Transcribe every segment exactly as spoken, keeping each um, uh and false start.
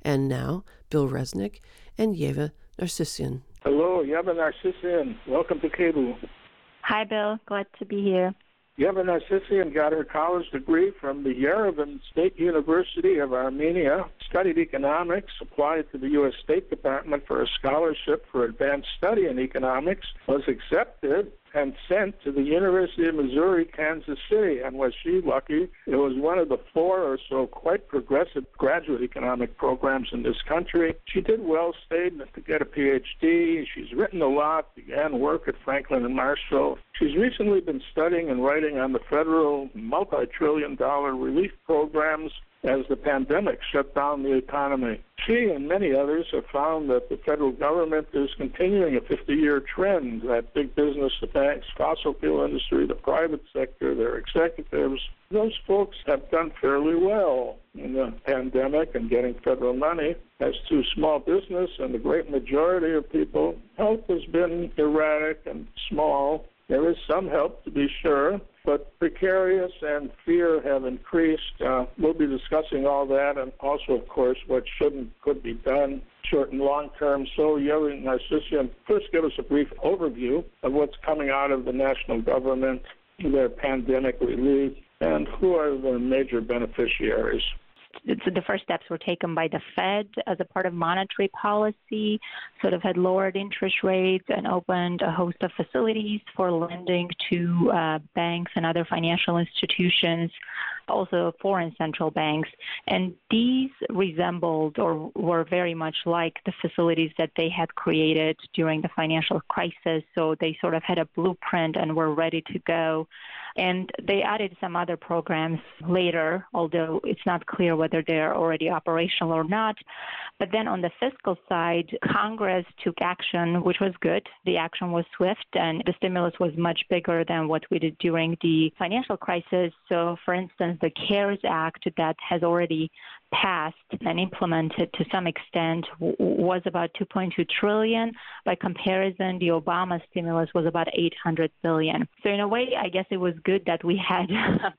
And now, Bill Resnick and Yeva Narcissian. Hello, Yeva Narcissian. Welcome to Cable. Hi, Bill. Glad to be here. Yeva Narcissian got her college degree from the Yerevan State University of Armenia, studied economics, applied to the U S State Department for a scholarship for advanced study in economics, was accepted, and sent to the University of Missouri, Kansas City. And was she lucky? It was one of the four or so quite progressive graduate economic programs in this country. She did well, stayed to get a P H D. She's written a lot, began work at Franklin and Marshall. She's recently been studying and writing on the federal multi-trillion dollar relief programs as the pandemic shut down the economy. She and many others have found that the federal government is continuing a fifty-year trend, that big business, the banks, fossil fuel industry, the private sector, their executives, those folks have done fairly well in the pandemic and getting federal money. As to small business and the great majority of people, help has been erratic and small. There is some help, to be sure, but precarious and fear have increased. Uh, we'll be discussing all that, and also, of course, what should and could be done short and long term. So, Yeva Narcissian, first give us a brief overview of what's coming out of the national government, their pandemic relief, and who are the major beneficiaries. So the first steps were taken by the Fed as a part of monetary policy, sort of had lowered interest rates and opened a host of facilities for lending to uh, banks and other financial institutions, also foreign central banks. And these resembled or were very much like the facilities that they had created during the financial crisis. So they sort of had a blueprint and were ready to go. And they added some other programs later, although it's not clear whether they're already operational or not. But then on the fiscal side, Congress took action, which was good. The action was swift, and the stimulus was much bigger than what we did during the financial crisis. So, for instance, the CARES Act that has already passed and implemented to some extent w- was about two point two trillion dollars. By comparison, the Obama stimulus was about eight hundred billion dollars. So in a way, I guess it was good that we had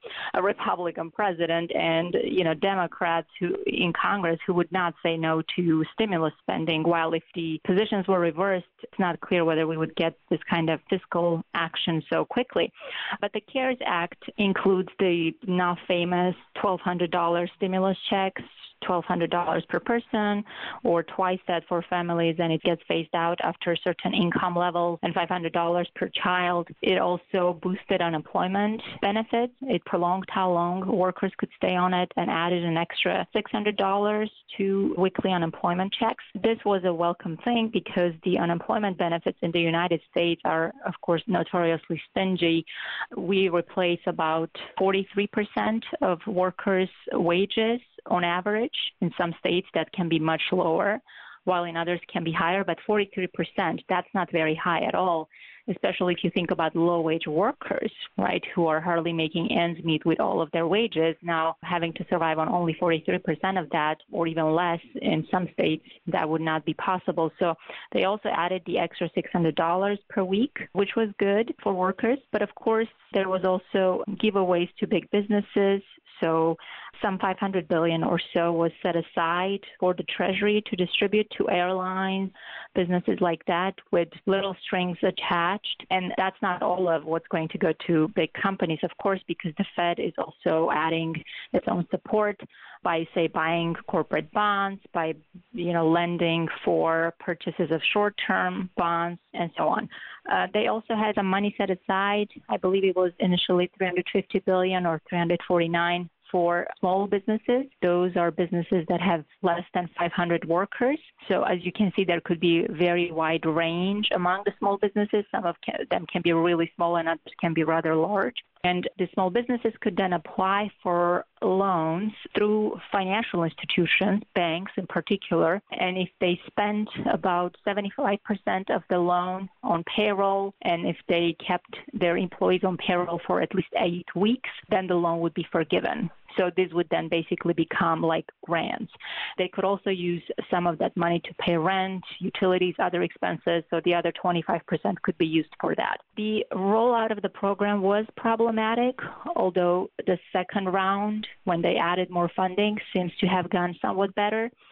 a Republican president and, you know, Democrats who in Congress who would not say no to stimulus spending, while if the positions were reversed, it's not clear whether we would get this kind of fiscal action so quickly. But the CARES Act includes the now famous twelve hundred dollars stimulus checks, twelve hundred dollars per person, or twice that for families, and it gets phased out after a certain income level, and five hundred dollars per child. It also boosted unemployment benefits. It prolonged how long workers could stay on it and added an extra six hundred dollars to weekly unemployment checks. This was a welcome thing because the unemployment benefits in the United States are, of course, notoriously stingy. We replace about forty-three percent of workers' wages on average. In some states that can be much lower, while in others can be higher, but forty-three percent, that's not very high at all, especially if you think about low-wage workers, right, who are hardly making ends meet with all of their wages, now having to survive on only forty-three percent of that, or even less in some states, that would not be possible. So they also added the extra six hundred dollars per week, which was good for workers. But of course, there was also giveaways to big businesses. So some five hundred billion dollars or so was set aside for the Treasury to distribute to airlines, businesses like that, with little strings attached. And that's not all of what's going to go to big companies, of course, because the Fed is also adding its own support by, say, buying corporate bonds, by, you know, lending for purchases of short-term bonds, and so on. Uh, they also had some money set aside. I believe it was initially three hundred fifty billion dollars or three hundred forty-nine for small businesses. Those are businesses that have less than five hundred workers. So as you can see, there could be a very wide range among the small businesses. Some of them can be really small and others can be rather large. And the small businesses could then apply for loans through financial institutions, banks in particular. And if they spent about seventy-five percent of the loan on payroll, and if they kept their employees on payroll for at least eight weeks, then the loan would be forgiven. So this would then basically become like grants. They could also use some of that money to pay rent, utilities, other expenses. So the other twenty-five percent could be used for that. The rollout of the program was problematic, although the second round, when they added more funding, seems to have gone somewhat better.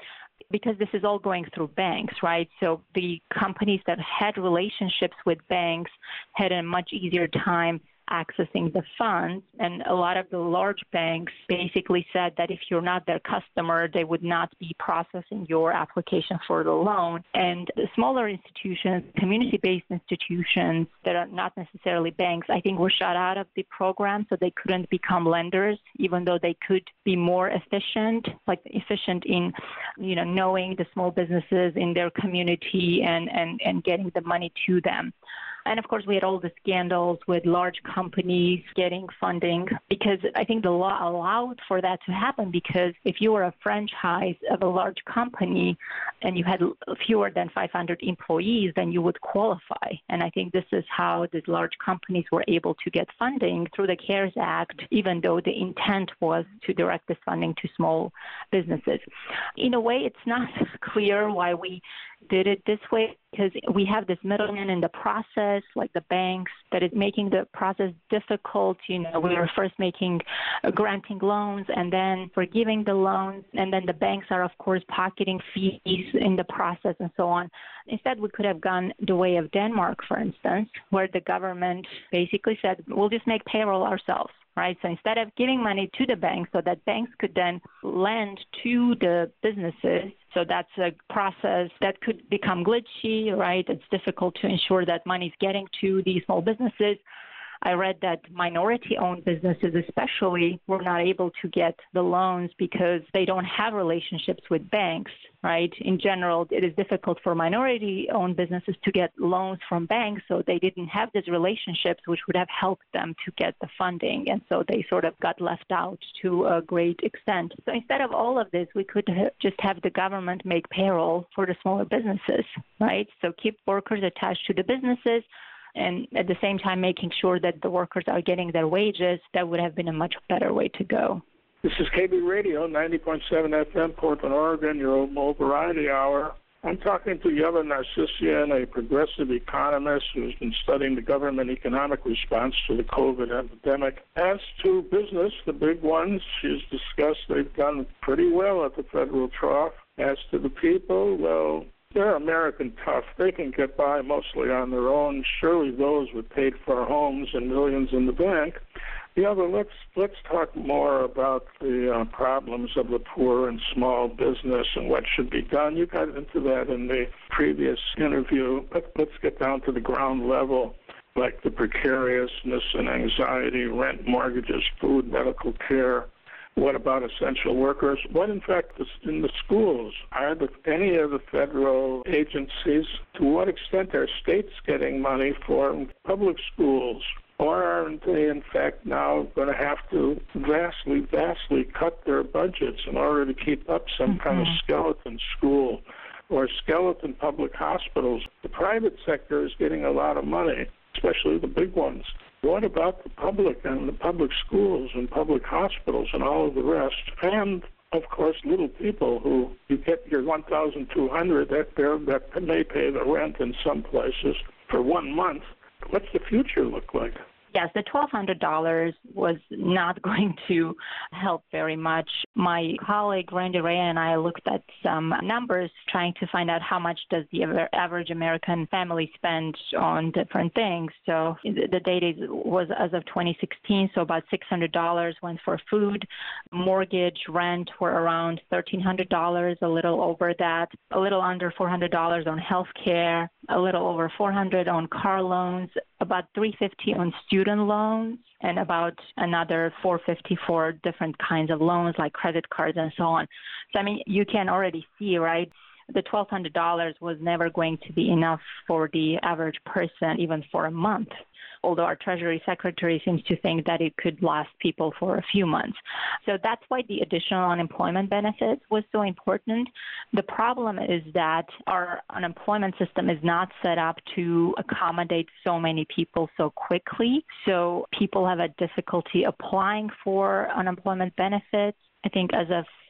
because this is all going through banks, right? So the companies that had relationships with banks had a much easier time accessing the funds. And a lot of the large banks basically said that if you're not their customer, they would not be processing your application for the loan. And the smaller institutions, community-based institutions that are not necessarily banks, I think were shut out of the program, so they couldn't become lenders, even though they could be more efficient, like efficient in, you know, knowing the small businesses in their community and, and, and getting the money to them. And of course, we had all the scandals with large companies getting funding, because I think the law allowed for that to happen, because if you were a franchise of a large company and you had fewer than five hundred employees, then you would qualify. And I think this is how these large companies were able to get funding through the CARES Act, even though the intent was to direct this funding to small businesses. In a way, it's not clear why we did it this way, because we have this middleman in the process, like the banks, that is making the process difficult. You know, we were first making, uh, granting loans and then forgiving the loans, and then the banks are, of course, pocketing fees in the process and so on. Instead, we could have gone the way of Denmark, for instance, where the government basically said, we'll just make payroll ourselves. Right. So instead of giving money to the banks so that banks could then lend to the businesses, so that's a process that could become glitchy, right? It's difficult to ensure that money's getting to these small businesses. I read that minority-owned businesses especially were not able to get the loans because they don't have relationships with banks, right? In general, it is difficult for minority-owned businesses to get loans from banks, so they didn't have these relationships which would have helped them to get the funding, and so they sort of got left out to a great extent. So instead of all of this, we could ha- just have the government make payroll for the smaller businesses, right? So keep workers attached to the businesses, and at the same time making sure that the workers are getting their wages. That would have been a much better way to go. This is K B Radio, ninety point seven F M, Portland, Oregon, your old Variety Hour. I'm talking to Yeva Narcissian, a progressive economist who's been studying the government economic response to the COVID epidemic. As to business, the big ones, she's discussed they've done pretty well at the federal trough. As to the people, well, they're American tough. They can get by mostly on their own. Surely those with paid-for homes and millions in the bank. Yeah, but let's let's talk more about the uh, problems of the poor and small business and what should be done. You got into that in the previous interview, but let's get down to the ground level, like the precariousness and anxiety, rent, mortgages, food, medical care. What about essential workers? What, in fact, is in the schools? Are the, any of the federal agencies, to what extent are states getting money for public schools? Or aren't they, in fact, now going to have to vastly, vastly cut their budgets in order to keep up some mm-hmm. kind of skeleton school or skeleton public hospitals? The private sector is getting a lot of money, especially the big ones. What about the public and the public schools and public hospitals and all of the rest? And, of course, little people who you get your one thousand two hundred dollars that, that may pay the rent in some places for one month. What's the future look like? Yes, the twelve hundred dollars was not going to help very much. My colleague Randy Ray and I looked at some numbers trying to find out how much does the average American family spend on different things. So the data was as of twenty sixteen, so about six hundred dollars went for food. Mortgage, rent were around thirteen hundred dollars, a little over that, a little under four hundred dollars on health care, a little over four hundred dollars on car loans, about three hundred fifty dollars on student loans, and about another four hundred fifty dollars for different kinds of loans like credit cards and so on. So, I mean, you can already see, right, the twelve hundred dollars was never going to be enough for the average person, even for a month, although our Treasury Secretary seems to think that it could last people for a few months. So that's why the additional unemployment benefits was so important. The problem is that our unemployment system is not set up to accommodate so many people so quickly. So people have a difficulty applying for unemployment benefits. I think as of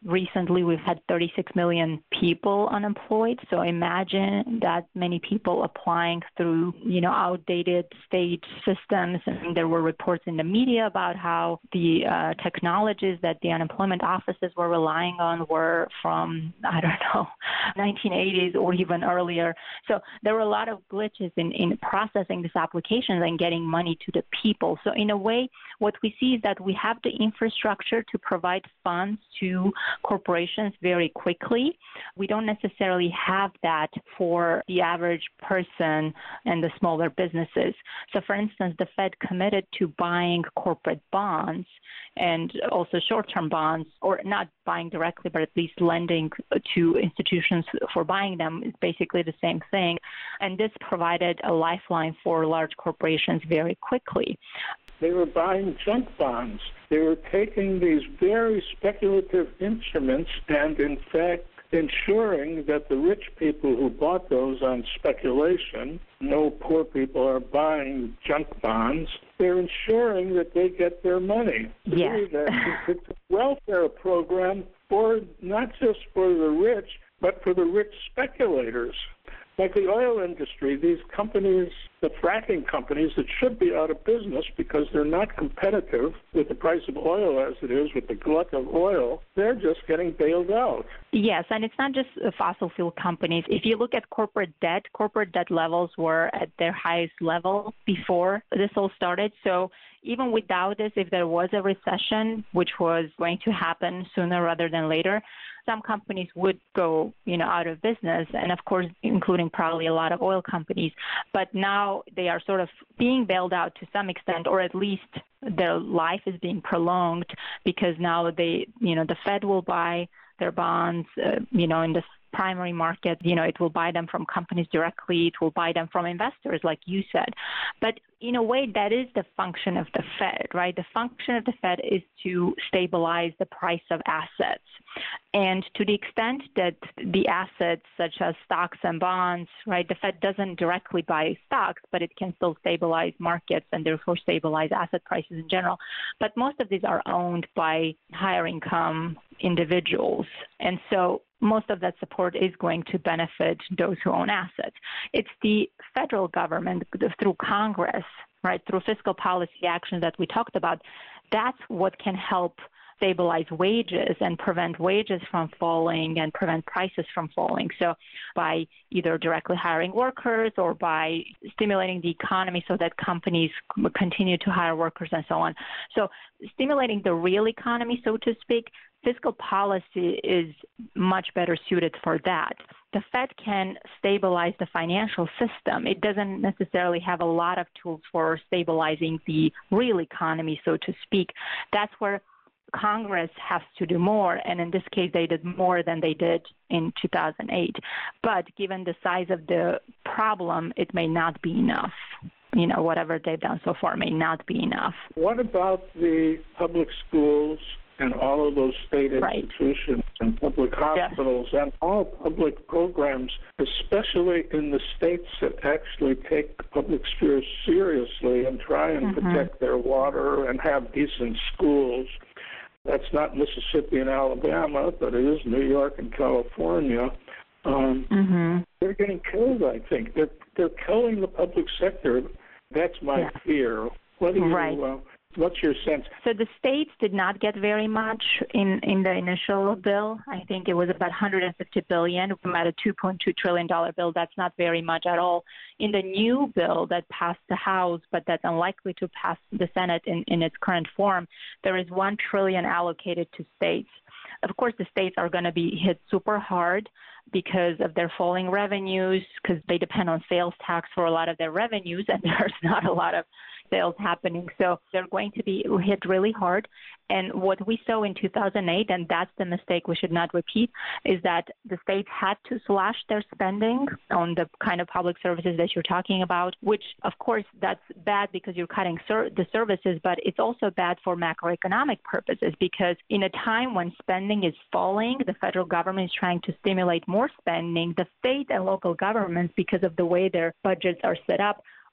recently we've had thirty-six million people unemployed. So imagine that many people applying through, you know, outdated state systems. And there were reports in the media about how the uh, technologies that the unemployment offices were relying on were from, I don't know, nineteen eighties or even earlier. So there were a lot of glitches in, in processing these applications and getting money to the people. So in a way, what we see is that we have the infrastructure to provide funds to corporations very quickly. We don't necessarily have that for the average person and the smaller businesses. So for instance, the Fed committed to buying corporate bonds and also short-term bonds, or not buying directly, but at least lending to institutions for buying them is basically the same thing. And this provided a lifeline for large corporations very quickly. They were buying junk bonds. They were taking these very speculative instruments and, in fact, ensuring that the rich people who bought those on speculation, no poor people are buying junk bonds, they're ensuring that they get their money. Yes. It's a welfare program for not just for the rich, but for the rich speculators. Like the oil industry, these companies, the fracking companies that should be out of business because they're not competitive with the price of oil as it is, with the glut of oil, they're just getting bailed out. Yes, and it's not just fossil fuel companies. If you look at corporate debt, corporate debt levels were at their highest level before this all started. So even without this, if there was a recession, which was going to happen sooner rather than later, some companies would go, you know, out of business, and of course, including probably a lot of oil companies. But now they are sort of being bailed out to some extent, or at least their life is being prolonged because now they, you know, the Fed will buy their bonds, uh, you know, in the primary market. You know, it will buy them from companies directly. It will buy them from investors, like you said. But in a way, that is the function of the Fed, right? The function of the Fed is to stabilize the price of assets. And to the extent that the assets, such as stocks and bonds, right, the Fed doesn't directly buy stocks, but it can still stabilize markets and therefore stabilize asset prices in general. But most of these are owned by higher income individuals. And so most of that support is going to benefit those who own assets. It's the federal government through Congress, right, through fiscal policy actions that we talked about. That's what can help stabilize wages and prevent wages from falling and prevent prices from falling. So by either directly hiring workers or by stimulating the economy so that companies continue to hire workers and so on. So stimulating the real economy, so to speak, fiscal policy is much better suited for that. The Fed can stabilize the financial system. It doesn't necessarily have a lot of tools for stabilizing the real economy, so to speak. That's where Congress has to do more, and in this case, they did more than they did in two thousand eight. But given the size of the problem, it may not be enough. You know, whatever they've done so far may not be enough. What about the public schools and all of those state institutions right. and public hospitals yes. and all public programs, especially in the states that actually take the public sphere seriously and try and mm-hmm. protect their water and have decent schools? That's not Mississippi and Alabama, but it is New York and California. Um, mm-hmm. They're getting killed, I think. They're, they're killing the public sector. That's my yeah. fear. What do you, right. uh, what's your sense? So the states did not get very much in, in the initial bill. I think it was about one hundred fifty billion dollars from at a two point two trillion dollars bill. That's not very much at all. In the new bill that passed the House, but that's unlikely to pass the Senate in, in its current form, there is one trillion dollars allocated to states. Of course, the states are going to be hit super hard because of their falling revenues, because they depend on sales tax for a lot of their revenues, and there's not a lot of sales happening. So they're going to be hit really hard. And what we saw in two thousand eight, and that's the mistake we should not repeat, is that the states had to slash their spending on the kind of public services that you're talking about, which, of course, that's bad because you're cutting ser- the services, but it's also bad for macroeconomic purposes because in a time when spending is falling, the federal government is trying to stimulate more spending. The state and local governments, because of the way their budgets are set up,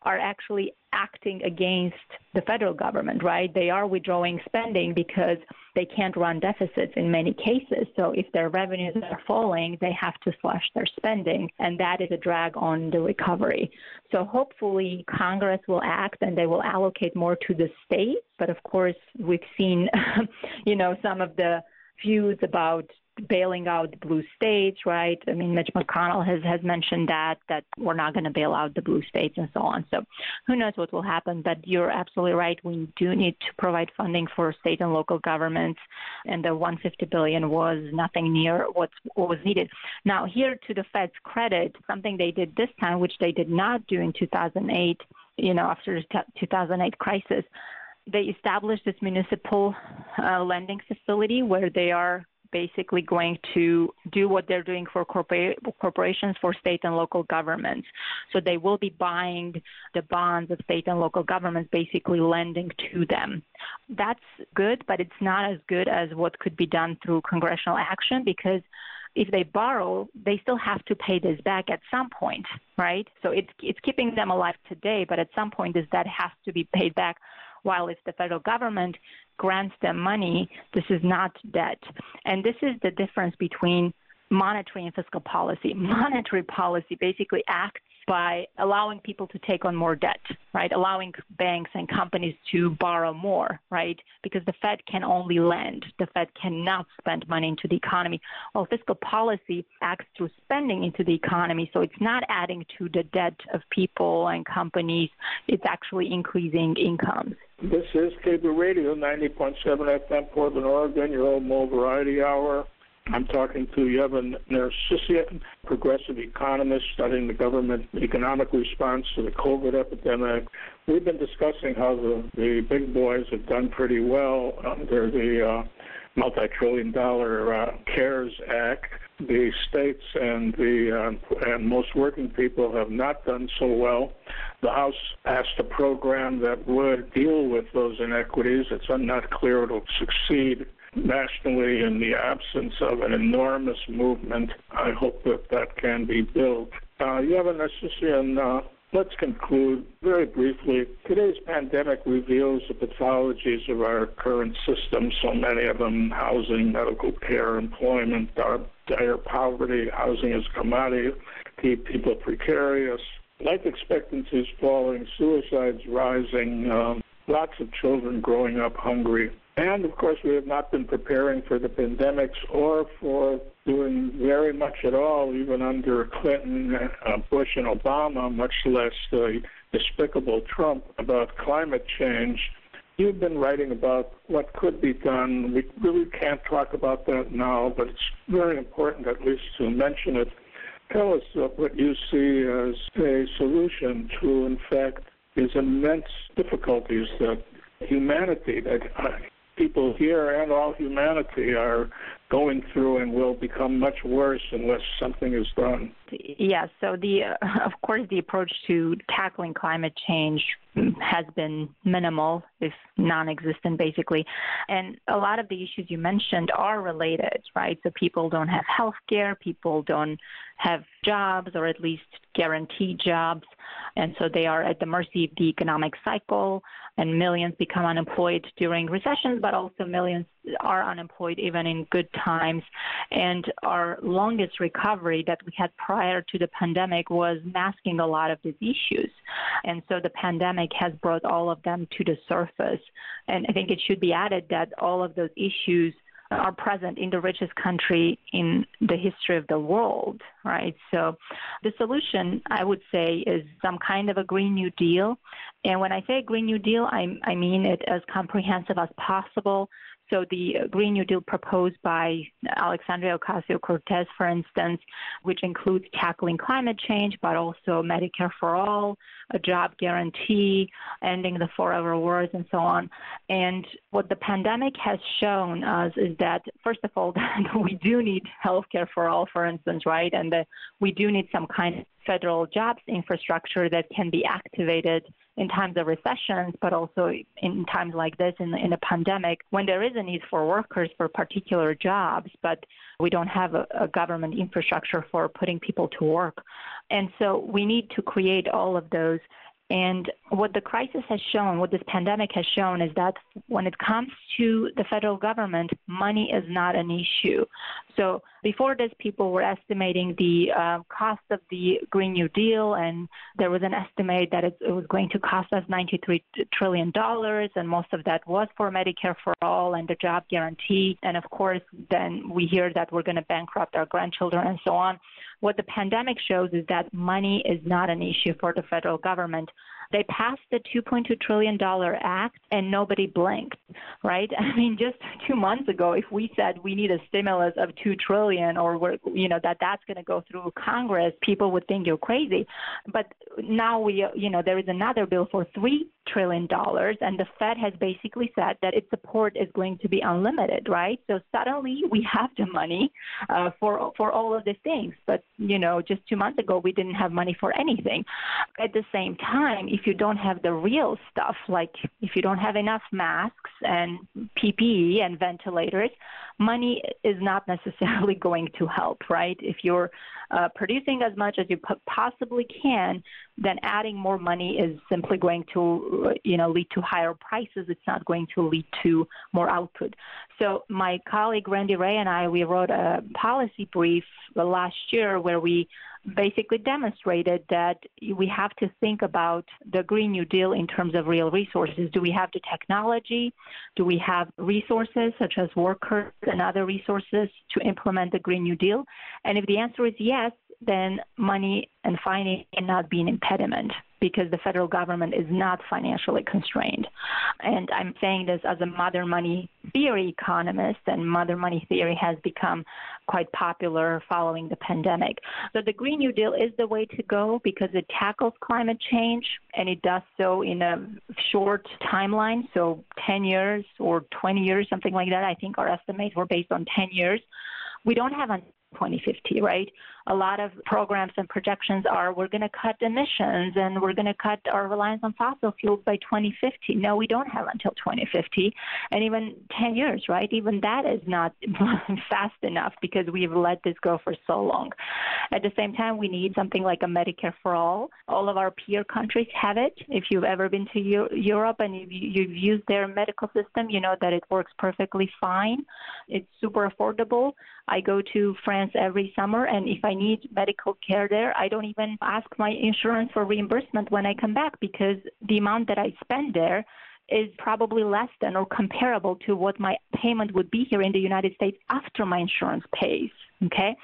are actually acting against the federal government, right? They are withdrawing spending because they can't run deficits in many cases. So if their revenues are falling, they have to slash their spending, and that is a drag on the recovery. So hopefully Congress will act and they will allocate more to the states. But of course, we've seen, you know, some of the views about bailing out the blue states, right? I mean, Mitch McConnell has, has mentioned that, that we're not going to bail out the blue states and so on. So who knows what will happen, but you're absolutely right. We do need to provide funding for state and local governments, and the one hundred fifty billion dollars was nothing near what's, what was needed. Now, here to the Fed's credit, something they did this time, which they did not do in two thousand eight, you know, after the two thousand eight crisis, they established this municipal uh, lending facility where they are basically going to do what they're doing for corpora- corporations, for state and local governments. So they will be buying the bonds of state and local governments, basically lending to them. That's good, but it's not as good as what could be done through congressional action, because if they borrow, they still have to pay this back at some point, right? So it's it's keeping them alive today, but at some point this debt has to be paid back. While if the federal government grants them money, this is not debt. And this is the difference between monetary and fiscal policy. Monetary policy basically acts by allowing people to take on more debt, right? Allowing banks and companies to borrow more, right? Because the Fed can only lend. The Fed cannot spend money into the economy. Well, fiscal policy acts through spending into the economy, so it's not adding to the debt of people and companies. It's actually increasing incomes. This is Cable Radio, ninety point seven F M, Portland, Oregon, your old Mo Variety Hour. I'm talking to Yeva Nersessian, progressive economist studying the government economic response to the COVID epidemic. We've been discussing how the, the big boys have done pretty well under the uh, multi-trillion dollar uh, CARES Act. The states and the uh, and most working people have not done so well. The House passed a program that would deal with those inequities. It's not clear it'll succeed nationally in the absence of an enormous movement. I hope that that can be built. Uh, Yeva Nersessian, uh, let's conclude very briefly. Today's pandemic reveals the pathologies of our current system, so many of them: housing, medical care, employment, our dire poverty, housing as a commodity, keep people precarious, life expectancies falling, suicides rising, um, lots of children growing up hungry. And, of course, we have not been preparing for the pandemics or for doing very much at all, even under Clinton, uh, Bush, and Obama, much less the despicable Trump, about climate change. You've been writing about what could be done. We really can't talk about that now, but it's very important at least to mention it. Tell us uh, what you see as a solution to, in fact, these immense difficulties that humanity, that uh, people here and all humanity are going through and will become much worse unless something is done. Yes. So the, uh, of course, the approach to tackling climate change has been minimal, if non-existent, basically. And a lot of the issues you mentioned are related, right? So people don't have health care, people don't have jobs, or at least guaranteed jobs. And so they are at the mercy of the economic cycle, and millions become unemployed during recessions, but also millions are unemployed even in good times. And our longest recovery that we had prior to the pandemic was masking a lot of these issues. And so the pandemic has brought all of them to the surface. And I think it should be added that all of those issues are present in the richest country in the history of the world, right? So the solution, I would say, is some kind of a Green New Deal. And when I say Green New Deal, I, I mean it as comprehensive as possible. So the Green New Deal proposed by Alexandria Ocasio-Cortez, for instance, which includes tackling climate change, but also Medicare for all, a job guarantee, ending the forever wars, and so on. And what the pandemic has shown us is that, first of all, that we do need health care for all, for instance, right? And that we do need some kind of federal jobs infrastructure that can be activated in times of recessions, but also in times like this, in, in a pandemic, when there is a need for workers for particular jobs, but we don't have a, a government infrastructure for putting people to work. And so we need to create all of those. And what the crisis has shown, what this pandemic has shown, is that when it comes to the federal government, money is not an issue. So before this, people were estimating the uh, cost of the Green New Deal, and there was an estimate that it, it was going to cost us ninety-three trillion dollars, and most of that was for Medicare for All and the job guarantee. And of course, then we hear that we're going to bankrupt our grandchildren and so on. What the pandemic shows is that money is not an issue for the federal government. They passed the two point two trillion dollars act and nobody blinked, right? I mean, just two months ago, if we said we need a stimulus of two trillion dollars or we're, you know, that that's going to go through Congress, people would think you're crazy. But now we, you know, there is another bill for three trillion dollars, and the Fed has basically said that its support is going to be unlimited, right? So suddenly we have the money uh, for for all of these things. But, you know, just two months ago, we didn't have money for anything. At the same time, if you don't have the real stuff, like if you don't have enough masks and P P E and ventilators, money is not necessarily going to help, right? If you're uh, producing as much as you possibly can, then adding more money is simply going to, you know, lead to higher prices. It's not going to lead to more output. So my colleague Randy Wray and I, we wrote a policy brief last year where we basically demonstrated that we have to think about the Green New Deal in terms of real resources. Do we have the technology? Do we have resources such as workers and other resources to implement the Green New Deal? And if the answer is yes, then money and financing cannot be an impediment because the federal government is not financially constrained. And I'm saying this as a modern money theory economist, and modern money theory has become quite popular following the pandemic. So the Green New Deal is the way to go because it tackles climate change, and it does so in a short timeline, so ten years or twenty years, something like that. I think our estimates were based on ten years. We don't have until twenty fifty, right? A lot of programs and projections are we're going to cut emissions and we're going to cut our reliance on fossil fuels by twenty fifty. No, we don't have until twenty fifty. And even ten years, right? Even that is not fast enough because we've let this go for so long. At the same time, we need something like a Medicare for All. All of our peer countries have it. If you've ever been to Europe and you've, you've used their medical system, you know that it works perfectly fine. It's super affordable. I go to France every summer, and if I need medical care there, I don't even ask my insurance for reimbursement when I come back because the amount that I spend there is probably less than or comparable to what my payment would be here in the United States after my insurance pays. Okay,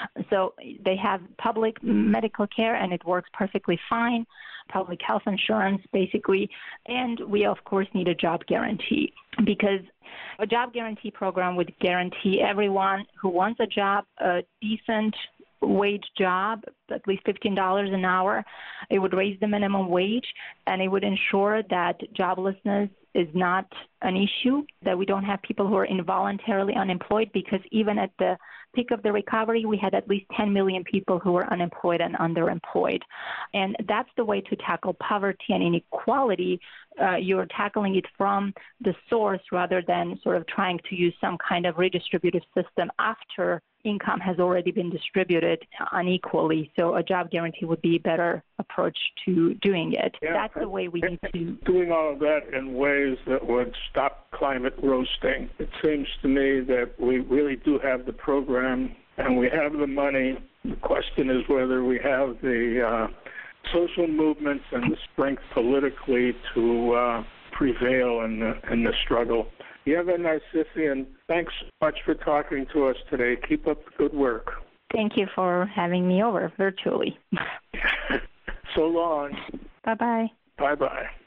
so they have public medical care and it works perfectly fine, public health insurance basically, and we of course need a job guarantee because a job guarantee program would guarantee everyone who wants a job a decent wage job, at least fifteen dollars an hour. It would raise the minimum wage, and it would ensure that joblessness is not an issue, that we don't have people who are involuntarily unemployed, because even at the peak of the recovery, we had at least ten million people who were unemployed and underemployed. And that's the way to tackle poverty and inequality. Uh, you're tackling it from the source rather than sort of trying to use some kind of redistributive system after income has already been distributed unequally. So a job guarantee would be a better approach to doing it. Yeah, That's the way we need to... Doing all of that in ways that would stop climate roasting. It seems to me that we really do have the program and we have the money. The question is whether we have the uh, social movements and the strength politically to uh, prevail in the, in the struggle. Yeva Narcisian, thanks so much for talking to us today. Keep up the good work. Thank you for having me over virtually. So long. Bye-bye. Bye-bye.